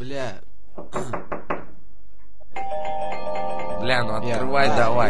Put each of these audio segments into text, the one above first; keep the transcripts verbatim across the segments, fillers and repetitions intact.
Бля. Бля, ну открывай, давай.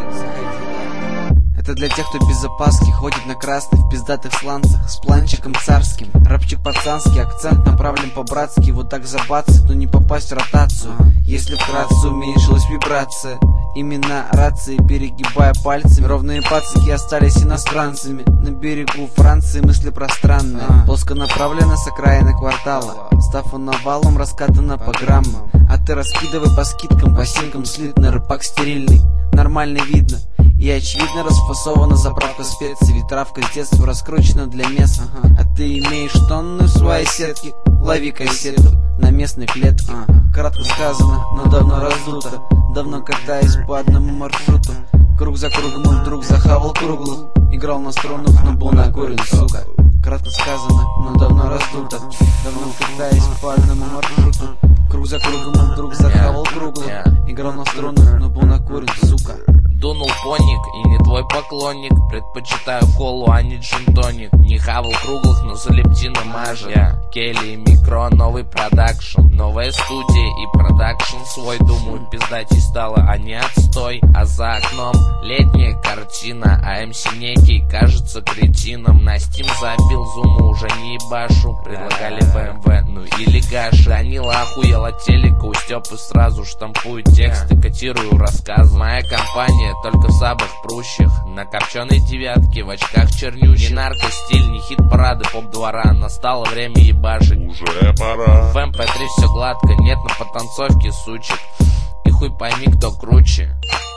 Это для тех, кто без запаски ходит на красных пиздатых сланцах с планчиком царским. Рэпчик пацанский, акцент направлен по-братски. Вот так забацать, но не попасть в ротацию. Если вкратце уменьшилась вибрация, именно рации, перегибая пальцами. Ровные пацаки остались иностранцами. На берегу Франции мысли пространные, плоско направлена с окраины квартала. Став навалом, раскатана по граммам. А ты раскидывай по скидкам, по синкам слитный рыбак стерильный. Нормально видно и очевидно расфасована заправка специй. Ведь травка с детства раскручена для мест. А ты имеешь тонны в своей сетке. Лови кассету на местной клетке. Кратко сказано, но давно раздуто. Давно катаясь по одному маршруту. Круг за кругом он вдруг захавал круглых. Играл на струнах, но был накурен, сука. Кратко сказано, но давно раздуто. Давно катаясь по одному маршруту. Круг за кругом он вдруг захавал круглых. Играл на струнах, но был накурен, сука. Дунул поник и не твой поклонник. Предпочитаю колу, а не джин-тоник. Не хавал круглых, но за лептина мажет. yeah. Келли и Микро, новый продакшн. Новая студия и продакшн свой. Думаю, пиздатей стало, а не отстой. А за окном летняя картина. А МС некий кажется кретином. На Steam забил, зуму уже не ебашу. Предлагали БМВ, ну или Гаши. Данила охуел от телека, у Степы сразу штампую тексты, котирую рассказы. Моя компания только в сабах прущих. На копченой девятке, в очках чернющих. Не наркостиль, не хит-парады поп-двора. Настало время ебашить. Уже пора. В эм пэ три все гладко, нет на потанцовке сучек. И хуй пойми, кто круче.